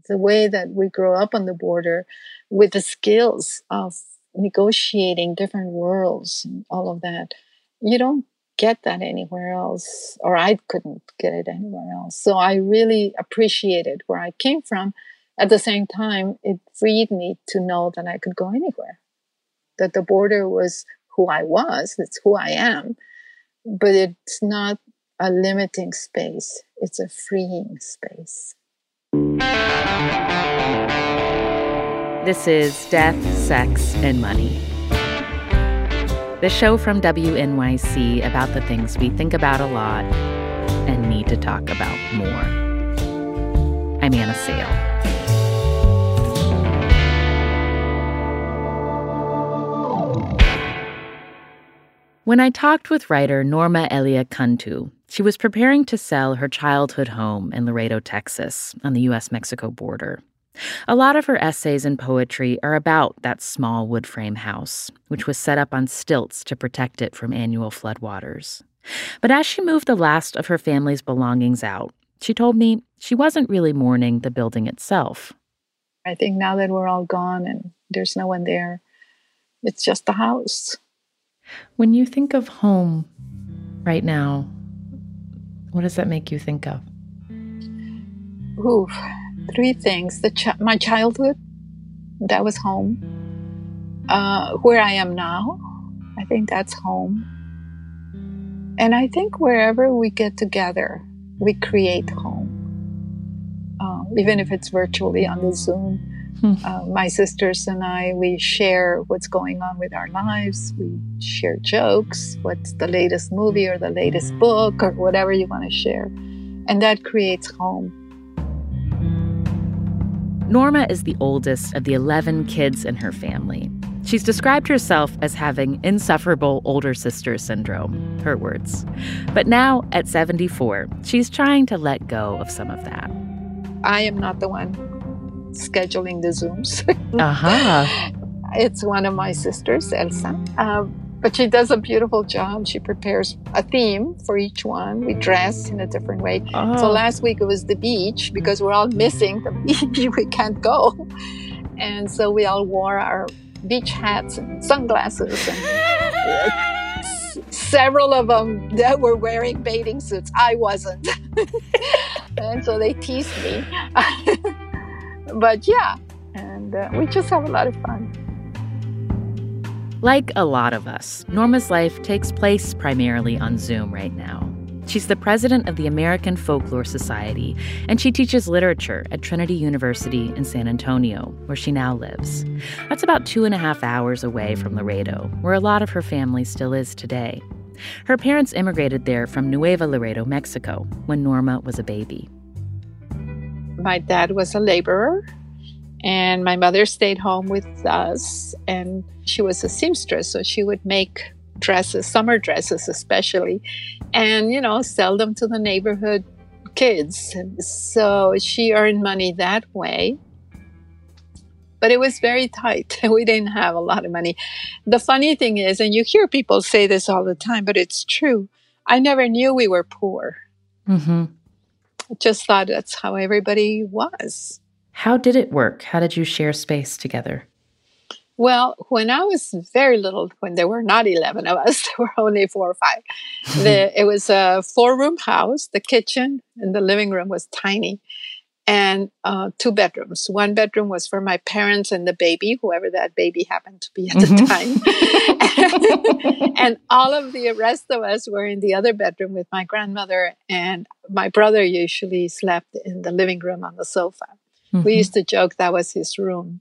the way that we grow up on the border with the skills of negotiating different worlds and all of that. You don't get that anywhere else, or I couldn't get it anywhere else. So I really appreciated where I came from. At the same time, it freed me to know that I could go anywhere, that the border was who I was, it's who I am, but it's not a limiting space, it's a freeing space. This is Death, Sex, and Money, the show from WNYC about the things we think about a lot and need to talk about more. I'm Anna Sale. When I talked with writer Norma Elia Cantu, she was preparing to sell her childhood home in Laredo, Texas, on the U.S.-Mexico border. A lot of her essays and poetry are about that small wood frame house, which was set up on stilts to protect it from annual floodwaters. But as she moved the last of her family's belongings out, she told me she wasn't really mourning the building itself. I think now that we're all gone and there's no one there, it's just the house. When you think of home right now, what does that make you think of? Ooh, three things. My childhood, that was home. Where I am now, I think that's home. And I think wherever we get together, we create home. Even if it's virtually on the Zoom. My sisters and I, we share what's going on with our lives. We share jokes, what's the latest movie or the latest book or whatever you want to share. And that creates home. Norma is the oldest of the 11 kids in her family. She's described herself as having insufferable older sister syndrome, her words. But now, at 74, she's trying to let go of some of that. I am not the one scheduling the Zooms. It's one of my sisters, Elsa. But she does a beautiful job. She prepares a theme for each one. We dress in a different way. So last week it was the beach because we're all missing the beach. We can't go. And so we all wore our beach hats and sunglasses. And several of them that were wearing bathing suits. I wasn't. And so they teased me. But yeah, and we just have a lot of fun. Like a lot of us, Norma's life takes place primarily on Zoom right now. She's the president of the American Folklore Society, and she teaches literature at Trinity University in San Antonio, where she now lives. That's about 2.5 hours away from Laredo, where a lot of her family still is today. Her parents immigrated there from Nuevo Laredo, Mexico, when Norma was a baby. My dad was a laborer, and my mother stayed home with us, and she was a seamstress, so she would make dresses, summer dresses especially, and, sell them to the neighborhood kids. So she earned money that way. But it was very tight. We didn't have a lot of money. The funny thing is, and you hear people say this all the time, but it's true, I never knew we were poor. Mm-hmm. I just thought that's how everybody was. How did it work? How did you share space together? Well, when I was very little, when there were not 11 of us, there were only 4 or 5. It was a 4-room house. The kitchen and the living room was tiny. And 2 bedrooms. 1 bedroom was for my parents and the baby, whoever that baby happened to be at the time. And all of the rest of us were in the other bedroom with my grandmother, and my brother usually slept in the living room on the sofa. We used to joke that was his room.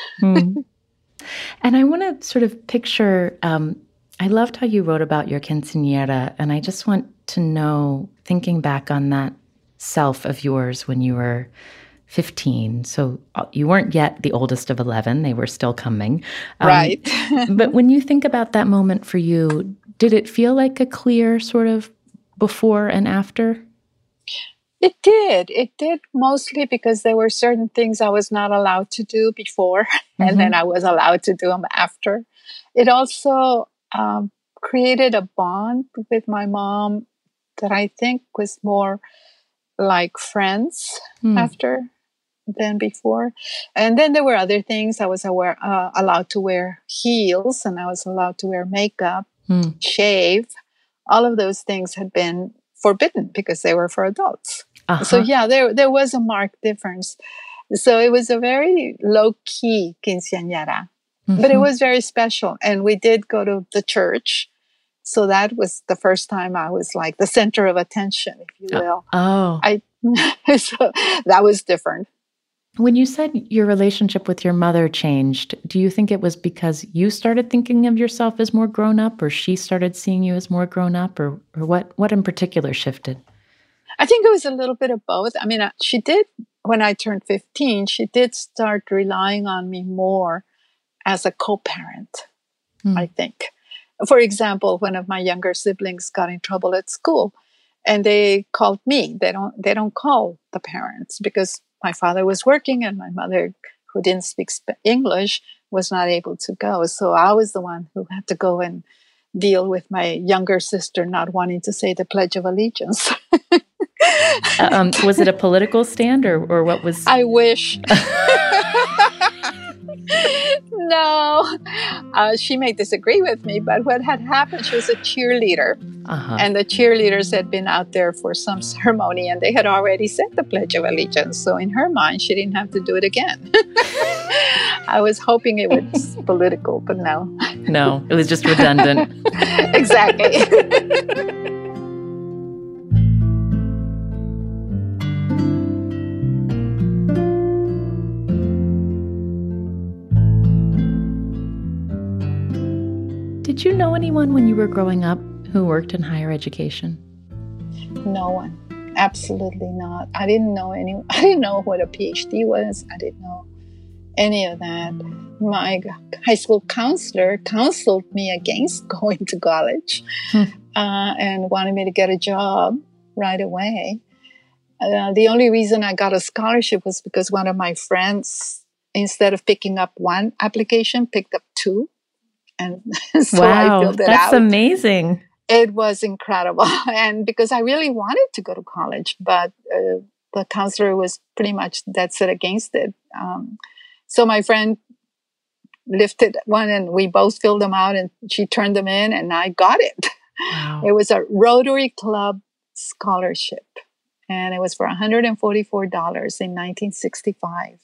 And I want to sort of picture, I loved how you wrote about your quinceañera, and I just want to know, thinking back on that self of yours when you were 15. So you weren't yet the oldest of 11. They were still coming. Right. But when you think about that moment for you, did it feel like a clear sort of before and after? It did. It did mostly because there were certain things I was not allowed to do before, and then I was allowed to do them after. It also created a bond with my mom that I think was more like friends after. than before. And then there were other things. I was allowed to wear heels, and I was allowed to wear makeup, shave. All of those things had been forbidden because they were for adults. So yeah, there was a marked difference. So it was a very low-key quinceañera, but it was very special. And we did go to the church. So that was the first time I was like the center of attention, if you will. So that was different. When you said your relationship with your mother changed, do you think it was because you started thinking of yourself as more grown up, or she started seeing you as more grown up, or what in particular shifted? I think it was a little bit of both. I mean, she did, when I turned 15, she did start relying on me more as a co-parent, I think. For example, one of my younger siblings got in trouble at school, and they called me. They don't call the parents because my father was working and my mother, who didn't speak English, was not able to go. So I was the one who had to go and deal with my younger sister not wanting to say the Pledge of Allegiance. Was it a political stand or what was? I wish. No, she may disagree with me, but what had happened, she was a cheerleader. And the cheerleaders had been out there for some ceremony and they had already said the Pledge of Allegiance. So in her mind, she didn't have to do it again. I was hoping it was political, but no. No, it was just redundant. Exactly. Did you know anyone when you were growing up who worked in higher education? No one. Absolutely not. I didn't know anyone. I didn't know what a PhD was. I didn't know any of that. My high school counselor counseled me against going to college and wanted me to get a job right away. The only reason I got a scholarship was because one of my friends, instead of picking up one application, picked up two. And so I filled it out. That's amazing. It was incredible. And because I really wanted to go to college, but the counselor was pretty much dead set against it. So my friend lifted one and we both filled them out and she turned them in and I got it. Wow. It was a Rotary Club scholarship and it was for $144 in 1965.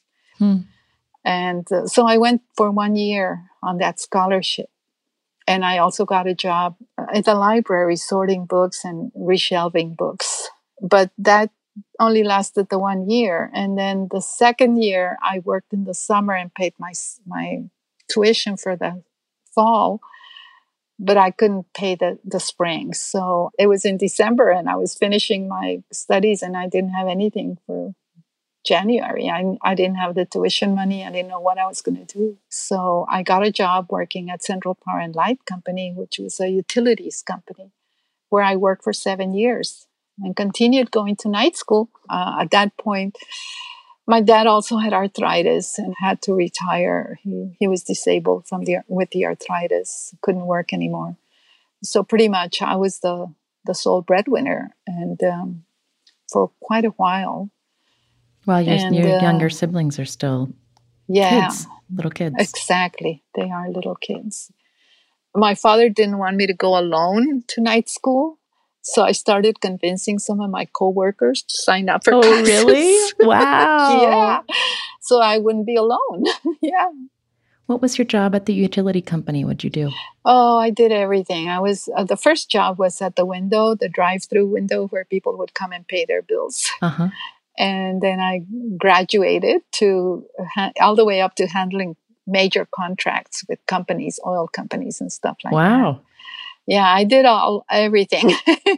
And so I went for 1 year on that scholarship. And I also got a job at the library sorting books and reshelving books. But that only lasted the 1 year. And then the second year, I worked in the summer and paid my tuition for the fall. But I couldn't pay the spring. So it was in December and I was finishing my studies and I didn't have anything for January. I didn't have the tuition money. I didn't know what I was going to do. So I got a job working at Central Power and Light Company, which was a utilities company, where I worked for 7 years and continued going to night school. At that point, my dad also had arthritis and had to retire. He was disabled with the arthritis, couldn't work anymore. So pretty much I was the sole breadwinner and for quite a while. Well, your younger siblings are still kids, little kids. Exactly. They are little kids. My father didn't want me to go alone to night school. So I started convincing some of my coworkers to sign up for classes. Oh, really? Wow. Yeah. So I wouldn't be alone. Yeah. What was your job at the utility company? What'd you do? Oh, I did everything. I was the first job was at the window, the drive-through window where people would come and pay their bills. And then I graduated to all the way up to handling major contracts with companies, oil companies and stuff like that. Wow. Yeah, I did everything.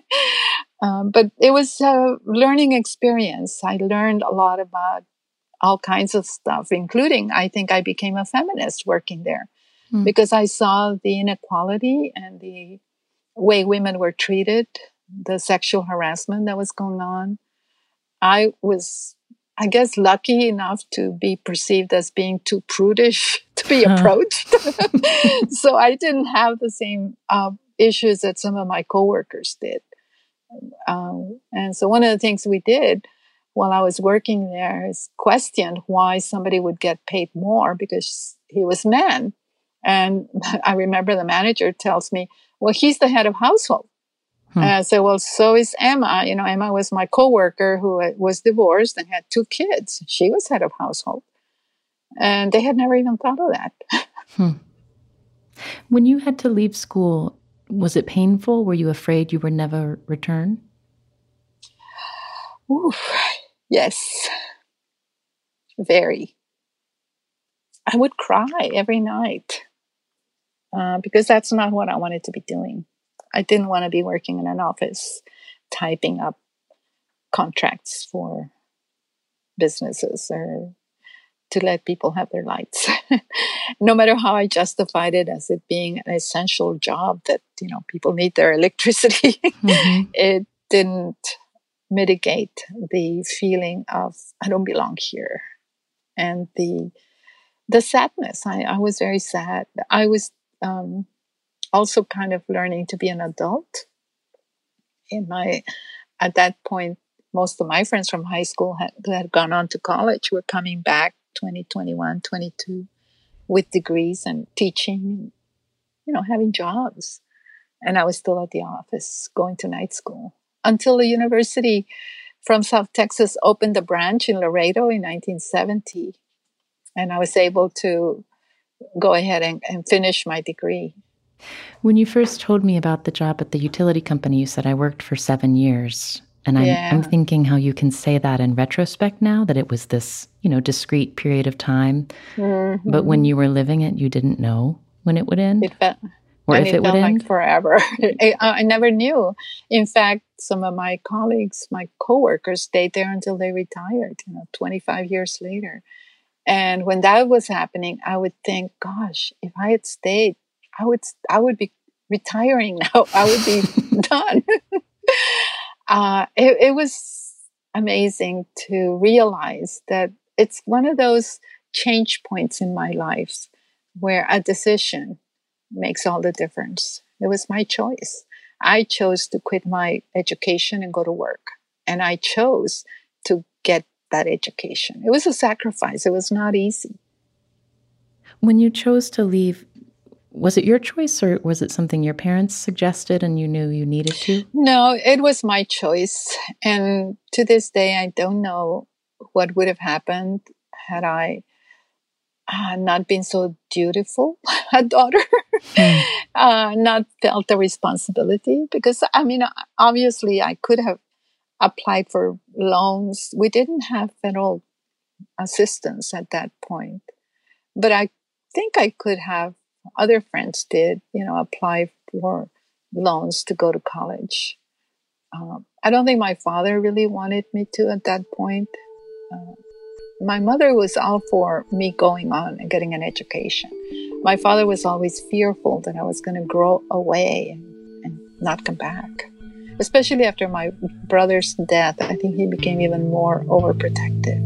But it was a learning experience. I learned a lot about all kinds of stuff, including I think I became a feminist working there because I saw the inequality and the way women were treated, the sexual harassment that was going on. I was, I guess, lucky enough to be perceived as being too prudish to be approached. So I didn't have the same issues that some of my coworkers did. And so one of the things we did while I was working there, is questioned why somebody would get paid more because he was man. And I remember the manager tells me, well, he's the head of household. And I said, well, so is Emma. You know, Emma was my coworker who was divorced and had 2 kids. She was head of household. And they had never even thought of that. When you had to leave school, was it painful? Were you afraid you would never return? Oof, yes, very. I would cry every night because that's not what I wanted to be doing. I didn't want to be working in an office typing up contracts for businesses or to let people have their lights. No matter how I justified it as it being an essential job that, you know, people need their electricity, it didn't mitigate the feeling of I don't belong here. And the sadness. I was very sad. I was also kind of learning to be an adult. At that point, most of my friends from high school who had gone on to college were coming back 20, 21, 22 with degrees and teaching, you know, having jobs. And I was still at the office going to night school until the university from South Texas opened a branch in Laredo in 1970. And I was able to go ahead and finish my degree. When you first told me about the job at the utility company, you said I worked for 7 years. And I'm thinking how you can say that in retrospect now, that it was this, you know, discrete period of time. But when you were living it, you didn't know when it would end? It felt like forever. I never knew. In fact, some of my colleagues, my coworkers, stayed there until they retired, 25 years later. And when that was happening, I would think, gosh, if I had stayed, I would be retiring now. I would be done. It was amazing to realize that it's one of those change points in my life where a decision makes all the difference. It was my choice. I chose to quit my education and go to work. And I chose to get that education. It was a sacrifice. It was not easy. When you chose to leave, was it your choice or was it something your parents suggested and you knew you needed to? No, it was my choice. And to this day, I don't know what would have happened had I not been so dutiful a daughter, not felt the responsibility. Because, obviously I could have applied for loans. We didn't have federal assistance at that point. But I think I could have, other friends did, apply for loans to go to college. I don't think my father really wanted me to at that point. My mother was all for me going on and getting an education. My father was always fearful that I was going to grow away and not come back. Especially after my brother's death, I think he became even more overprotective.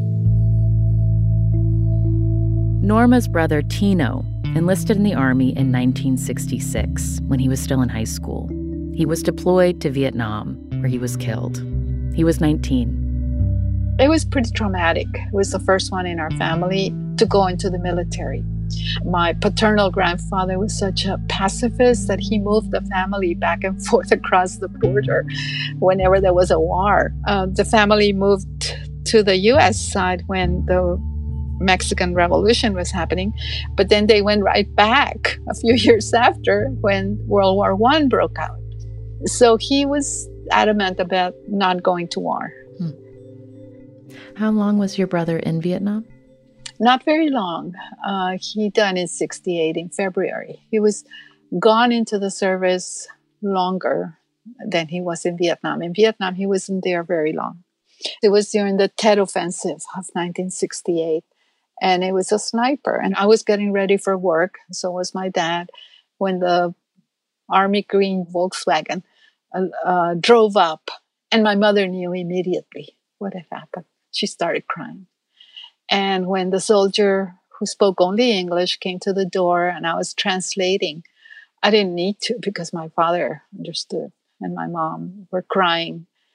Norma's brother, Tino, enlisted in the Army in 1966 when he was still in high school. He was deployed to Vietnam, where he was killed. He was 19. It was pretty traumatic. It was the first one in our family to go into the military. My paternal grandfather was such a pacifist that he moved the family back and forth across the border whenever there was a war. The family moved to the U.S. side when the Mexican Revolution was happening, but then they went right back a few years after when World War I broke out. So he was adamant about not going to war. How long was your brother in Vietnam? Not very long. He died in 1968 in February. He was gone into the service longer than he was in Vietnam. In Vietnam, he wasn't there very long. It was during the Tet Offensive of 1968, and it was a sniper. And I was getting ready for work, so was my dad, when the Army green Volkswagen drove up, and my mother knew immediately what had happened. She started crying. And when the soldier who spoke only English came to the door and I was translating, I didn't need to because my father understood and my mom were crying.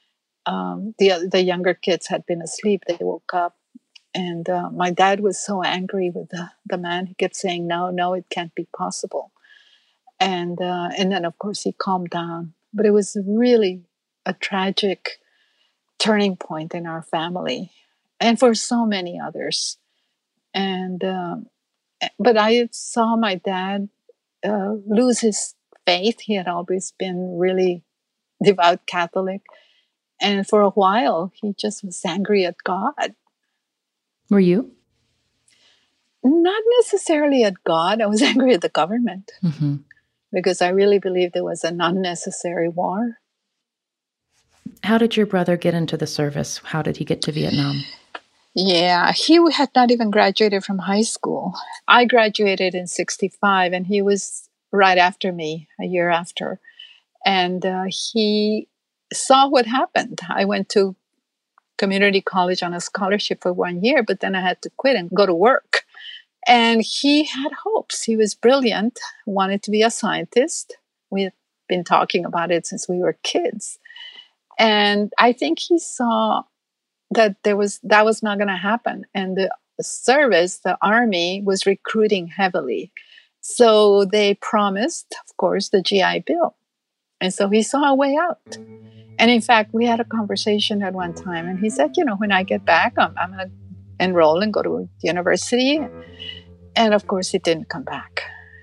The younger kids had been asleep. They woke up. And my dad was so angry with the man. He kept saying, no, it can't be possible. And then, of course, he calmed down. But it was really a tragic turning point in our family and for so many others. And but I saw my dad lose his faith. He had always been really devout Catholic. And for a while, he just was angry at God. Were you? Not necessarily at God. I was angry at the government because I really believed it was an unnecessary war. How did your brother get into the service? How did he get to Vietnam? Yeah, he had not even graduated from high school. I graduated in 1965, and he was right after me, a year after. And he saw what happened. I went to community college on a scholarship for 1 year, but then I had to quit and go to work. And he had hopes. He was brilliant, wanted to be a scientist. We had been talking about it since we were kids. And I think he saw that that was not going to happen. And the service, the army, was recruiting heavily. So they promised, of course, the GI Bill. And so he saw a way out. And in fact, we had a conversation at one time, and he said, when I get back, I'm going to enroll and go to university. And of course, he didn't come back.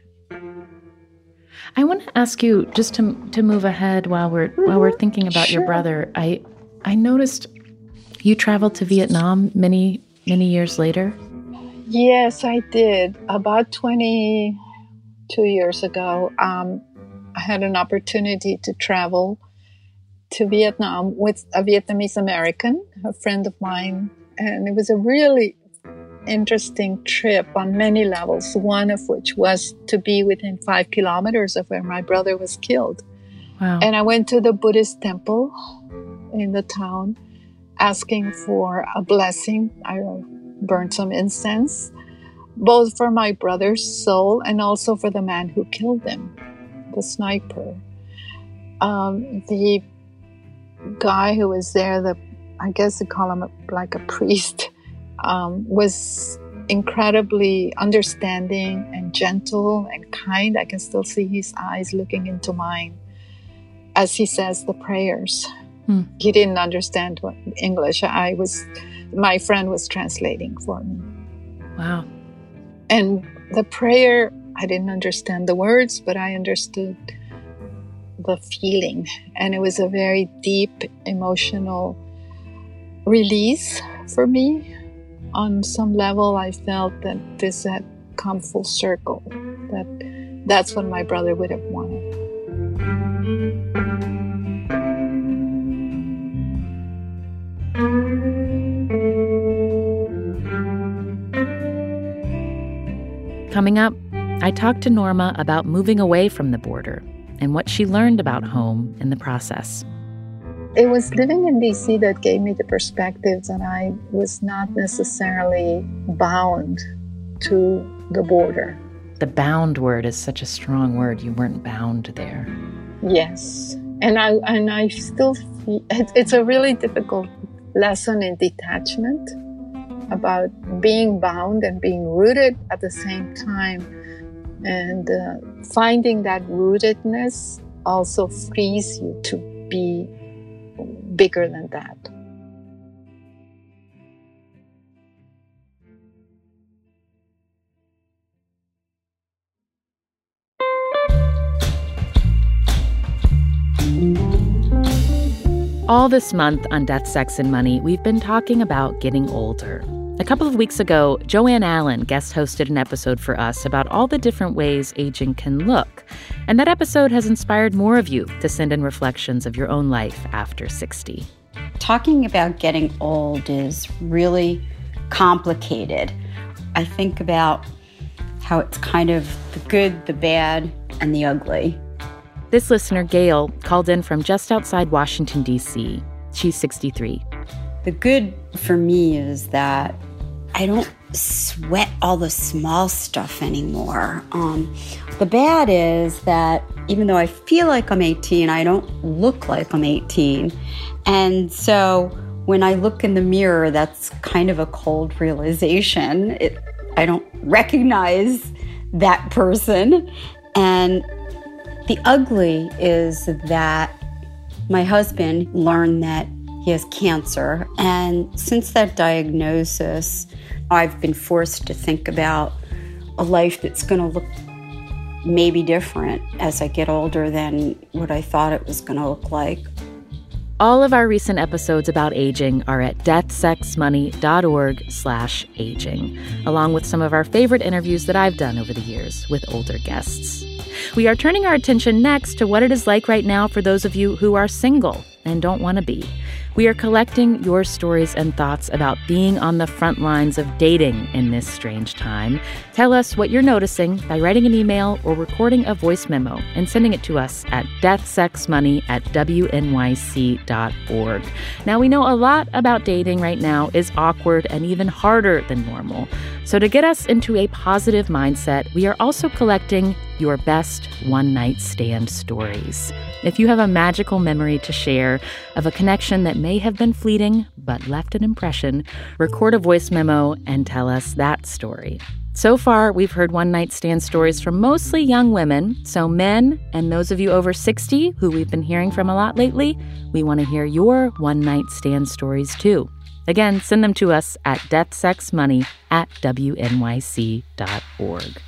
I want to ask you, just to move ahead while we're thinking about your brother. I noticed you traveled to Vietnam many years later. Yes, I did. About 22 years ago, I had an opportunity to travel to Vietnam with a Vietnamese American, a friend of mine. And it was a really interesting trip on many levels, one of which was to be within 5 kilometers of where my brother was killed. Wow. And I went to the Buddhist temple in the town asking for a blessing. I burned some incense, both for my brother's soul and also for the man who killed him, the sniper. The guy who was there, I guess they call him like a priest, was incredibly understanding and gentle and kind. I can still see his eyes looking into mine as he says the prayers. He didn't understand English. My friend was translating for me. Wow. And the prayer, I didn't understand the words, but I understood the feeling. And it was a very deep emotional release for me. On some level, I felt that this had come full circle, that's what my brother would have wanted. Coming up, I talked to Norma about moving away from the border and what she learned about home in the process. It was living in D.C. that gave me the perspectives, and I was not necessarily bound to the border. The bound word is such a strong word. You weren't bound there. Yes. And I still feel it's a really difficult lesson in detachment, about being bound and being rooted at the same time. And finding that rootedness also frees you to be bigger than that. All this month on Death, Sex, and Money, we've been talking about getting older. A couple of weeks ago, Joanne Allen guest hosted an episode for us about all the different ways aging can look. And that episode has inspired more of you to send in reflections of your own life after 60. Talking about getting old is really complicated. I think about how it's kind of the good, the bad, and the ugly. This listener, Gail, called in from just outside Washington, D.C. She's 63. The good for me is that I don't sweat all the small stuff anymore. The bad is that even though I feel like I'm 18, I don't look like I'm 18. And so when I look in the mirror, that's kind of a cold realization. I don't recognize that person. And the ugly is that my husband learned that he has cancer. And since that diagnosis, I've been forced to think about a life that's going to look maybe different as I get older than what I thought it was going to look like. All of our recent episodes about aging are at deathsexmoney.org/aging, along with some of our favorite interviews that I've done over the years with older guests. We are turning our attention next to what it is like right now for those of you who are single and don't want to be. We are collecting your stories and thoughts about being on the front lines of dating in this strange time. Tell us what you're noticing by writing an email or recording a voice memo and sending it to us at deathsexmoney@wnyc.org. Now, we know a lot about dating right now is awkward and even harder than normal. So to get us into a positive mindset, we are also collecting your best one-night stand stories. If you have a magical memory to share of a connection that may have been fleeting but left an impression, record a voice memo and tell us that story. So far, we've heard one-night stand stories from mostly young women, so men and those of you over 60 who we've been hearing from a lot lately, we want to hear your one-night stand stories too. Again, send them to us at deathsexmoney@wnyc.org.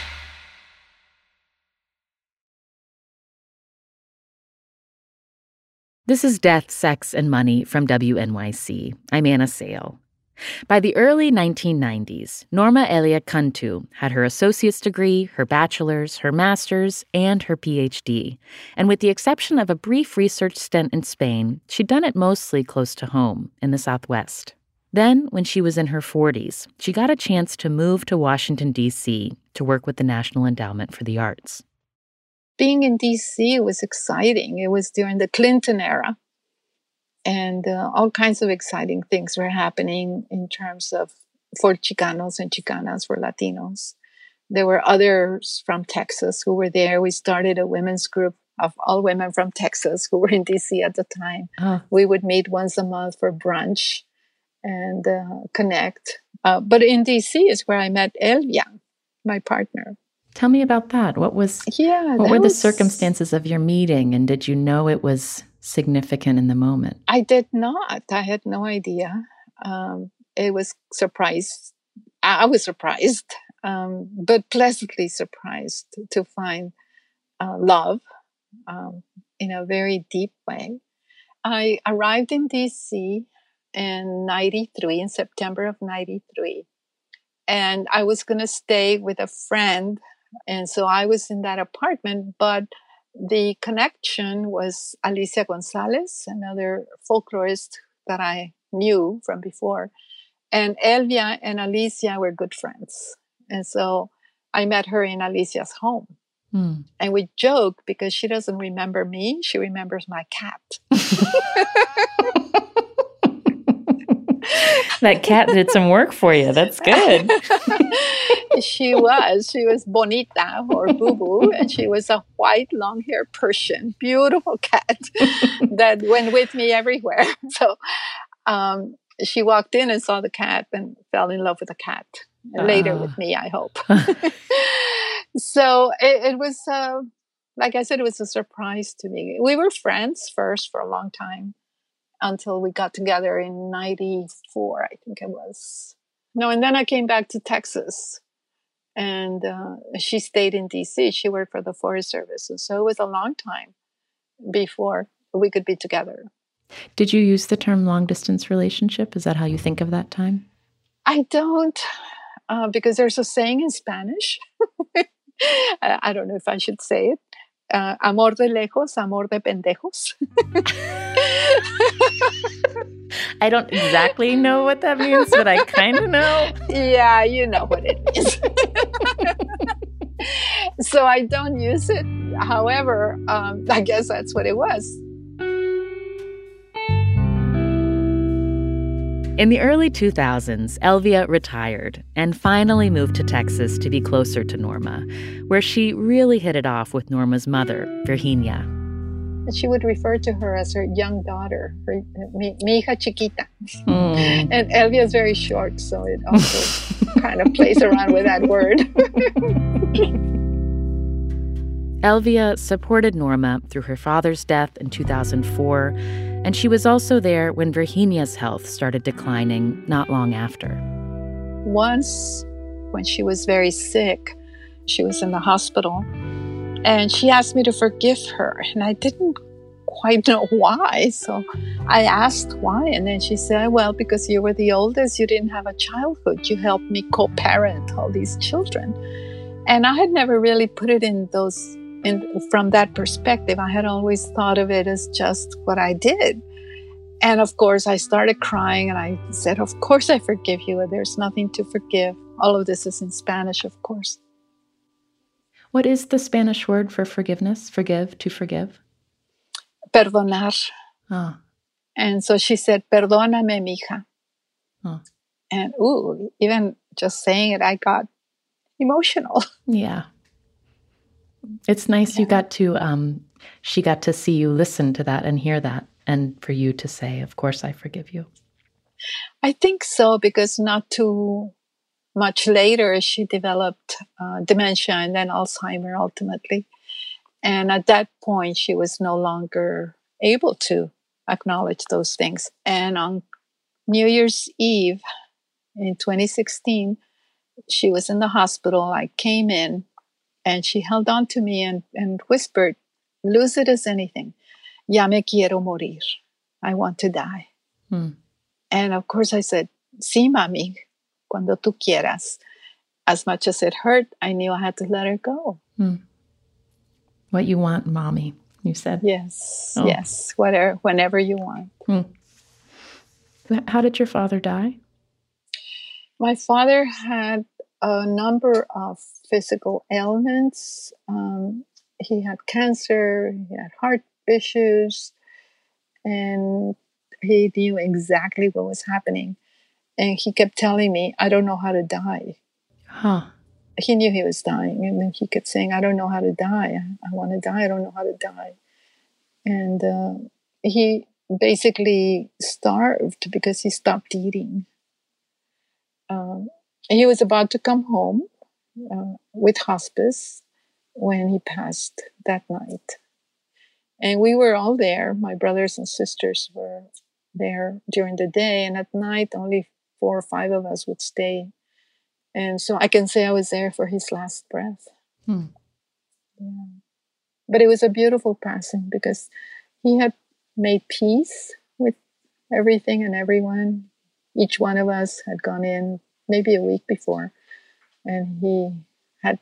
This is Death, Sex, and Money from WNYC. I'm Anna Sale. By the early 1990s, Norma Elia Cantu had her associate's degree, her bachelor's, her master's, and her PhD. And with the exception of a brief research stint in Spain, she'd done it mostly close to home in the Southwest. Then, when she was in her 40s, she got a chance to move to Washington, D.C. to work with the National Endowment for the Arts. Being in D.C. was exciting. It was during the Clinton era. And all kinds of exciting things were happening in terms of for Chicanos and Chicanas, for Latinos. There were others from Texas who were there. We started a women's group of all women from Texas who were in D.C. at the time. Oh. We would meet once a month for brunch and connect. But in D.C. is where I met Elvia, my partner. Tell me about that. What were the circumstances of your meeting, and did you know it was significant in the moment? I did not. I had no idea. It was surprised. I was surprised, but pleasantly surprised to find love in a very deep way. I arrived in D.C. in September of 93. And I was going to stay with a friend. And so I was in that apartment, but the connection was Alicia Gonzalez, another folklorist that I knew from before. And Elvia and Alicia were good friends. And so I met her in Alicia's home. Mm. And we joke because she doesn't remember me. She remembers my cat. That cat did some work for you. That's good. She was Bonita or Boo Boo, and she was a white, long-haired Persian, beautiful cat that went with me everywhere. So she walked in and saw the cat and fell in love with the cat. Later with me, I hope. So it was, like I said, it was a surprise to me. We were friends first for a long time until we got together in 94, I think it was. No, and then I came back to Texas. And she stayed in D.C. She worked for the Forest Service. And so it was a long time before we could be together. Did you use the term long-distance relationship? Is that how you think of that time? I don't, because there's a saying in Spanish. I don't know if I should say it. Amor de lejos, amor de pendejos. I don't exactly know what that means, but I kind of know. Yeah, you know what it means. So I don't use it. However, I guess that's what it was. In the early 2000s, Elvia retired and finally moved to Texas to be closer to Norma, where she really hit it off with Norma's mother, Virginia. She would refer to her as her young daughter, mi hija chiquita. And Elvia is very short, so it also kind of plays around with that word. Elvia supported Norma through her father's death in 2004, and she was also there when Virginia's health started declining not long after. Once, when she was very sick, she was in the hospital, and she asked me to forgive her, and I didn't quite know why, so I asked why, and then she said, well, because you were the oldest, you didn't have a childhood, you helped me co-parent all these children. And I had never really put it from that perspective. I had always thought of it as just what I did. And of course, I started crying and I said, of course I forgive you. There's nothing to forgive. All of this is in Spanish, of course. What is the Spanish word for forgiveness? Forgive, to forgive? Perdonar. Oh. And so she said, perdóname, mija. Oh. And even just saying it, I got emotional. Yeah. It's nice you got to, she got to see you listen to that and hear that, and for you to say, of course, I forgive you. I think so, because not too much later, she developed dementia and then Alzheimer ultimately. And at that point, she was no longer able to acknowledge those things. And on New Year's Eve in 2016, she was in the hospital. I came in. And she held on to me and whispered, lucid as anything, ya me quiero morir. I want to die. And of course I said, sí, mami, cuando tú quieras. As much as it hurt, I knew I had to let her go. What you want, mommy, you said. Yes, yes, whenever you want. How did your father die? My father had a number of physical ailments. He had cancer, he had heart issues, and he knew exactly what was happening. And he kept telling me, I don't know how to die. Huh. He knew he was dying, and then he kept saying, I don't know how to die. I want to die. I don't know how to die. And he basically starved because he stopped eating. He was about to come home with hospice when he passed that night. And we were all there. My brothers and sisters were there during the day. And at night, only 4 or 5 of us would stay. And so I can say I was there for his last breath. Yeah. But it was a beautiful passing because he had made peace with everything and everyone. Each one of us had gone in maybe a week before. And he had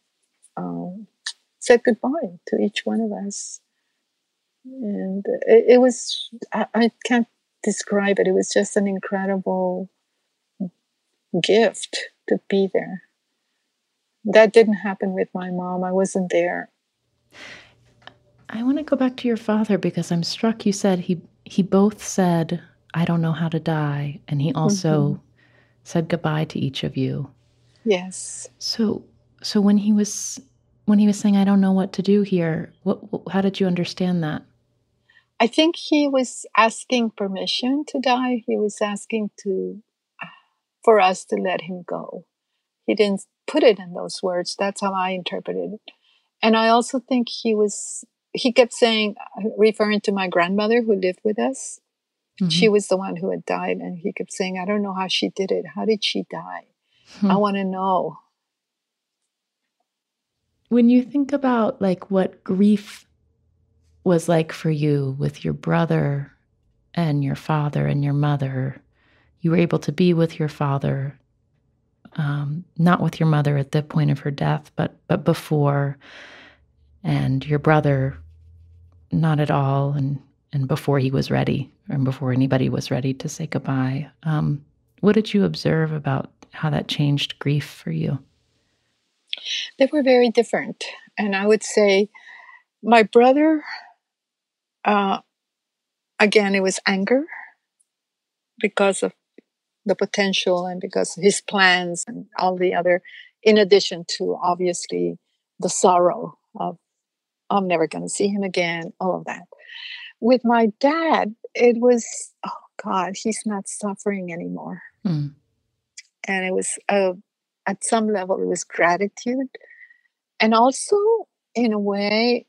said goodbye to each one of us. And it was, I can't describe it. It was just an incredible gift to be there. That didn't happen with my mom. I wasn't there. I want to go back to your father because I'm struck. You said he both said, I don't know how to die. And he also said goodbye to each of you. Yes. So when he was saying, I don't know what to do here, how did you understand that? I think he was asking permission to die. He was asking for us to let him go. He didn't put it in those words. That's how I interpreted it. And I also think he kept saying, referring to my grandmother who lived with us. She was the one who had died. And he kept saying, I don't know how she did it. How did she die? I want to know. When you think about like what grief was like for you with your brother and your father and your mother, you were able to be with your father, not with your mother at the point of her death, but before, and your brother not at all, and before he was ready, and before anybody was ready to say goodbye. What did you observe about how that changed grief for you? They were very different. And I would say my brother, again, it was anger because of the potential and because of his plans and all the other, in addition to obviously the sorrow of I'm never going to see him again, all of that. With my dad, it was, oh God, he's not suffering anymore. Mm. And it was, at some level, it was gratitude. And also, in a way,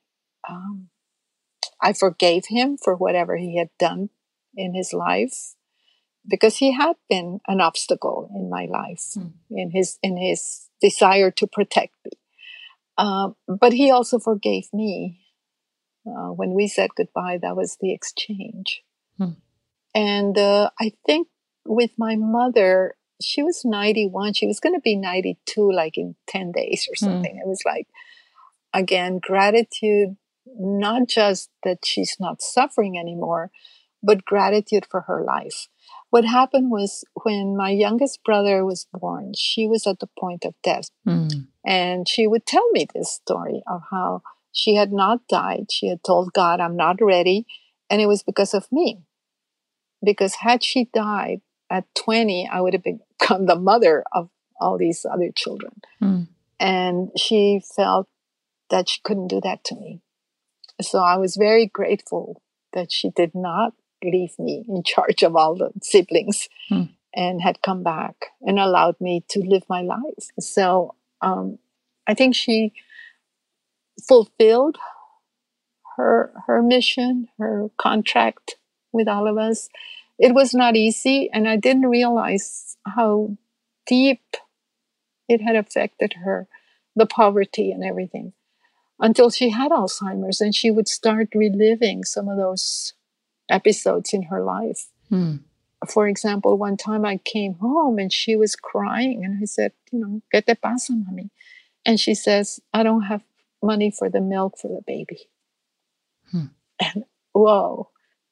I forgave him for whatever he had done in his life, because he had been an obstacle in my life, in his desire to protect me. But he also forgave me. When we said goodbye, that was the exchange. And I think with my mother, she was 91. She was going to be 92 like in 10 days or something. It was like, again, gratitude, not just that she's not suffering anymore, but gratitude for her life. What happened was when my youngest brother was born, she was at the point of death. And she would tell me this story of how she had not died. She had told God, I'm not ready. And it was because of me. Because had she died at 20, I would have become the mother of all these other children. And she felt that she couldn't do that to me. So I was very grateful that she did not leave me in charge of all the siblings and had come back and allowed me to live my life. So I think she fulfilled her mission, her contract with all of us. It was not easy, and I didn't realize how deep it had affected her, the poverty and everything, until she had Alzheimer's and she would start reliving some of those episodes in her life. For example, one time I came home and she was crying, and I said, ¿Qué te pasa, mami? And she says, I don't have money for the milk for the baby. And whoa,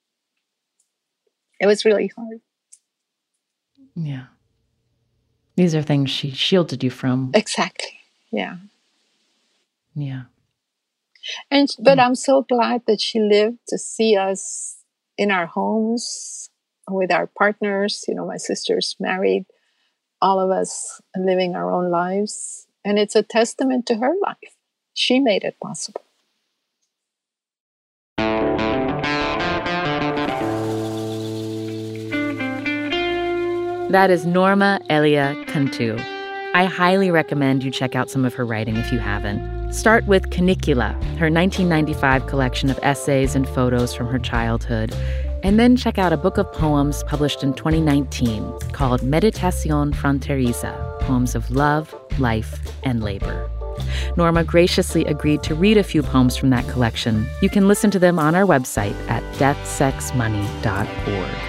it was really hard. Yeah. These are things she shielded you from. Exactly. Yeah. Yeah. But I'm so glad that she lived to see us in our homes with our partners. My sisters married, all of us living our own lives. And it's a testament to her life. She made it possible. That is Norma Elia Cantu. I highly recommend you check out some of her writing if you haven't. Start with Canicula, her 1995 collection of essays and photos from her childhood, and then check out a book of poems published in 2019 called Meditación Fronteriza, Poems of Love, Life, and Labor. Norma graciously agreed to read a few poems from that collection. You can listen to them on our website at deathsexmoney.org.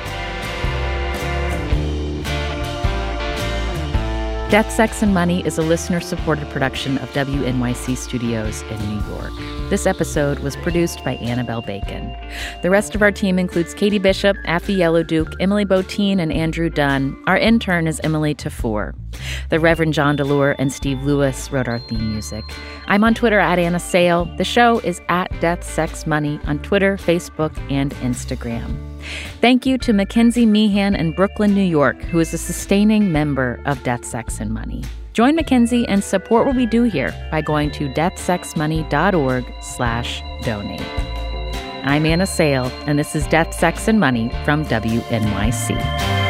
Death, Sex, and Money is a listener-supported production of WNYC Studios in New York. This episode was produced by Annabelle Bacon. The rest of our team includes Katie Bishop, Affy Yellowduke, Emily Botine, and Andrew Dunn. Our intern is Emily Tafour. The Reverend John DeLure and Steve Lewis wrote our theme music. I'm on Twitter at Anna Sale. The show is at Death, Sex, Money on Twitter, Facebook, and Instagram. Thank you to Mackenzie Meehan in Brooklyn, New York, who is a sustaining member of Death, Sex, and Money. Join Mackenzie and support what we do here by going to deathsexmoney.org/donate. I'm Anna Sale, and this is Death, Sex, and Money from WNYC.